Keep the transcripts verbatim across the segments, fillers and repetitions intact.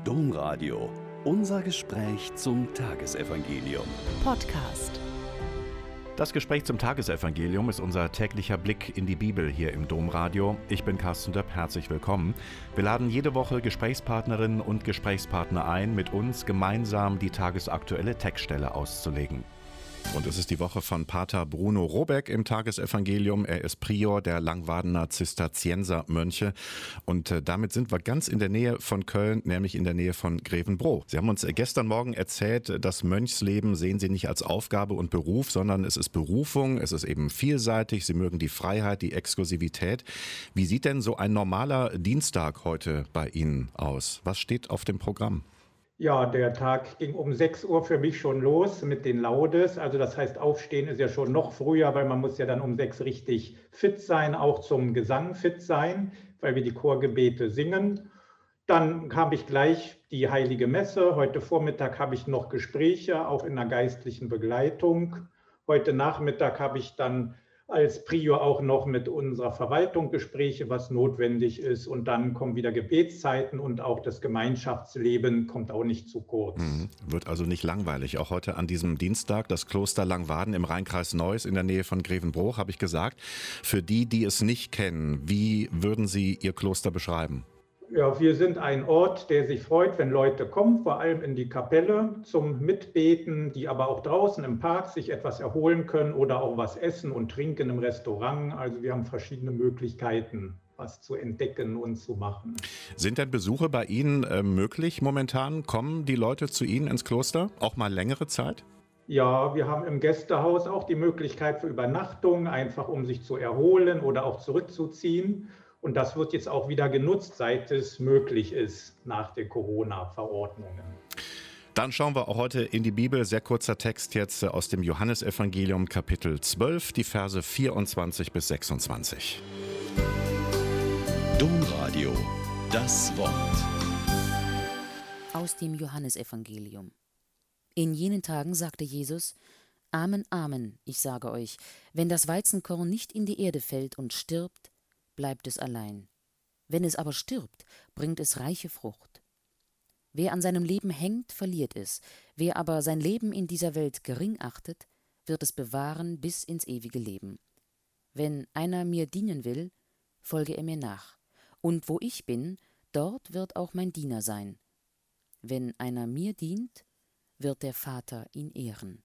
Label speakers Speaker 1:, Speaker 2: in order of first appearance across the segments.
Speaker 1: Domradio. Unser Gespräch zum Tagesevangelium.
Speaker 2: Podcast.
Speaker 3: Das Gespräch zum Tagesevangelium ist unser täglicher Blick in die Bibel hier im Domradio. Ich bin Carsten Döpp, herzlich willkommen. Wir laden jede Woche Gesprächspartnerinnen und Gesprächspartner ein, mit uns gemeinsam die tagesaktuelle Textstelle auszulegen. Und es ist die Woche von Pater Bruno Robeck im Tagesevangelium. Er ist Prior der Langwadener Zisterziensermönche. Und äh, damit sind wir ganz in der Nähe von Köln, nämlich in der Nähe von Grevenbroich. Sie haben uns äh, gestern Morgen erzählt, das Mönchsleben sehen Sie nicht als Aufgabe und Beruf, sondern es ist Berufung, es ist eben vielseitig. Sie mögen die Freiheit, die Exklusivität. Wie sieht denn so ein normaler Dienstag heute bei Ihnen aus? Was steht auf dem Programm?
Speaker 4: Ja, der Tag ging um sechs Uhr für mich schon los mit den Laudes. Also das heißt, aufstehen ist ja schon noch früher, weil man muss ja dann um sechs richtig fit sein, auch zum Gesang fit sein, weil wir die Chorgebete singen. Dann habe ich gleich die Heilige Messe. Heute Vormittag habe ich noch Gespräche, auch in der geistlichen Begleitung. Heute Nachmittag habe ich dann als Prior auch noch mit unserer Verwaltung Gespräche, was notwendig ist. Und dann kommen wieder Gebetszeiten und auch das Gemeinschaftsleben kommt auch nicht zu kurz.
Speaker 3: Mhm. Wird also nicht langweilig. Auch heute an diesem Dienstag, das Kloster Langwaden im Rheinkreis Neuss in der Nähe von Grevenbroich, habe ich gesagt. Für die, die es nicht kennen, wie würden Sie Ihr Kloster beschreiben?
Speaker 4: Ja, wir sind ein Ort, der sich freut, wenn Leute kommen, vor allem in die Kapelle zum Mitbeten, die aber auch draußen im Park sich etwas erholen können oder auch was essen und trinken im Restaurant. Also wir haben verschiedene Möglichkeiten, was zu entdecken und zu machen.
Speaker 3: Sind denn Besuche bei Ihnen äh, möglich momentan? Kommen die Leute zu Ihnen ins Kloster? Auch mal längere Zeit?
Speaker 4: Ja, wir haben im Gästehaus auch die Möglichkeit für Übernachtung, einfach um sich zu erholen oder auch zurückzuziehen. Und das wird jetzt auch wieder genutzt, seit es möglich ist nach den Corona-Verordnungen.
Speaker 3: Dann schauen wir auch heute in die Bibel. Sehr kurzer Text jetzt aus dem Johannesevangelium, Kapitel zwölf, die Verse vierundzwanzig bis sechsundzwanzig.
Speaker 1: Domradio, das Wort.
Speaker 2: Aus dem Johannesevangelium. In jenen Tagen sagte Jesus: Amen, Amen, ich sage euch, wenn das Weizenkorn nicht in die Erde fällt und stirbt, bleibt es allein. Wenn es aber stirbt, bringt es reiche Frucht. Wer an seinem Leben hängt, verliert es. Wer aber sein Leben in dieser Welt gering achtet, wird es bewahren bis ins ewige Leben. Wenn einer mir dienen will, folge er mir nach. Und wo ich bin, dort wird auch mein Diener sein. Wenn einer mir dient, wird der Vater ihn ehren.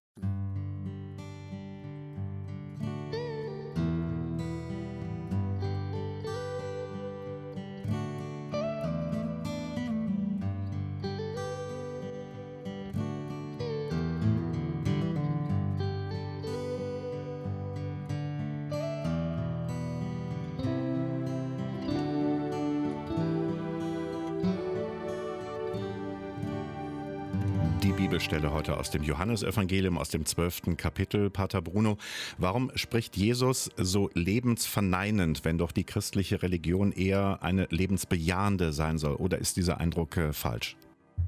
Speaker 3: Die Bibelstelle heute aus dem Johannesevangelium, aus dem zwölften Kapitel. Pater Bruno, warum spricht Jesus so lebensverneinend, wenn doch die christliche Religion eher eine lebensbejahende sein soll? Oder ist dieser Eindruck äh, falsch?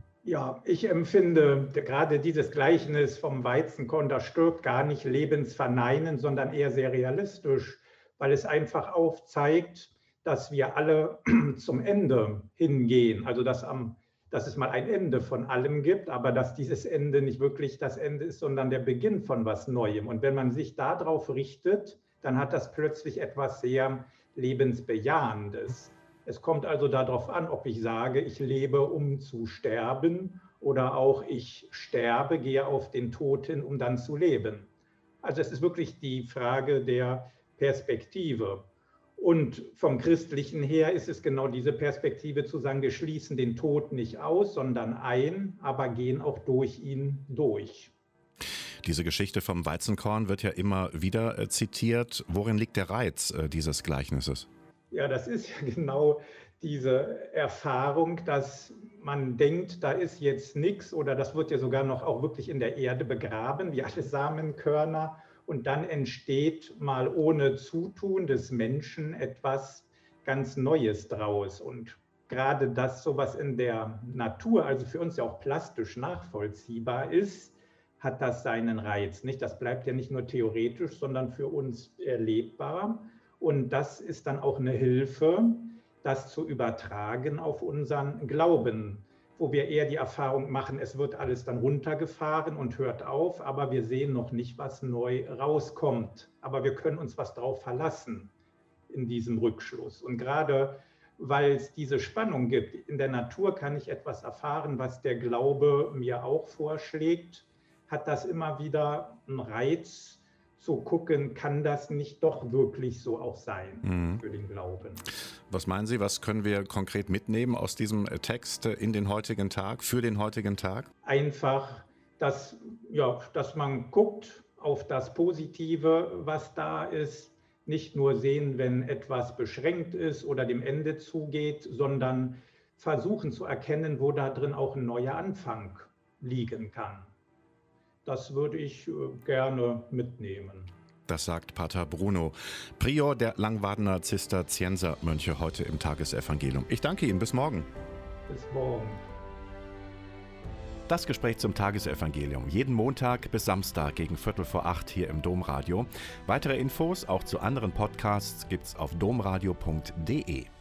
Speaker 4: Ja, ich empfinde gerade dieses Gleichnis vom Weizenkorn, das stirbt, gar nicht lebensverneinend, sondern eher sehr realistisch, weil es einfach aufzeigt, dass wir alle zum Ende hingehen. Also dass am dass es mal ein Ende von allem gibt, aber dass dieses Ende nicht wirklich das Ende ist, sondern der Beginn von was Neuem. Und wenn man sich darauf richtet, dann hat das plötzlich etwas sehr Lebensbejahendes. Es kommt also darauf an, ob ich sage, ich lebe, um zu sterben, oder auch ich sterbe, gehe auf den Tod hin, um dann zu leben. Also es ist wirklich die Frage der Perspektive. Und vom Christlichen her ist es genau diese Perspektive zu sagen, wir schließen den Tod nicht aus, sondern ein, aber gehen auch durch ihn durch.
Speaker 3: Diese Geschichte vom Weizenkorn wird ja immer wieder äh, zitiert. Worin liegt der Reiz äh, dieses Gleichnisses?
Speaker 4: Ja, das ist ja genau diese Erfahrung, dass man denkt, da ist jetzt nichts oder das wird ja sogar noch auch wirklich in der Erde begraben, wie alle Samenkörner. Und dann entsteht mal ohne Zutun des Menschen etwas ganz Neues draus. Und gerade das, sowas in der Natur, also für uns ja auch plastisch nachvollziehbar ist, hat das seinen Reiz. Nicht? Das bleibt ja nicht nur theoretisch, sondern für uns erlebbar. Und das ist dann auch eine Hilfe, das zu übertragen auf unseren Glauben. wo wir eher die Erfahrung machen, es wird alles dann runtergefahren und hört auf, aber wir sehen noch nicht, was neu rauskommt. Aber wir können uns was drauf verlassen in diesem Rückschluss. Und gerade weil es diese Spannung gibt, in der Natur kann ich etwas erfahren, was der Glaube mir auch vorschlägt, hat das immer wieder einen Reiz zu gucken, kann das nicht doch wirklich so auch sein mhm. für den Glauben.
Speaker 3: Was meinen Sie, was können wir konkret mitnehmen aus diesem Text in den heutigen Tag, für den heutigen Tag?
Speaker 4: Einfach, dass, ja, dass man guckt auf das Positive, was da ist, nicht nur sehen, wenn etwas beschränkt ist oder dem Ende zugeht, sondern versuchen zu erkennen, wo da drin auch ein neuer Anfang liegen kann. Das würde ich gerne mitnehmen.
Speaker 3: Das sagt Pater Bruno, Prior der Langwadener Zisterziensermönche, heute im Tagesevangelium. Ich danke Ihnen, bis morgen.
Speaker 4: Bis morgen.
Speaker 3: Das Gespräch zum Tagesevangelium, jeden Montag bis Samstag gegen Viertel vor acht hier im Domradio. Weitere Infos auch zu anderen Podcasts gibt's auf domradio punkt de.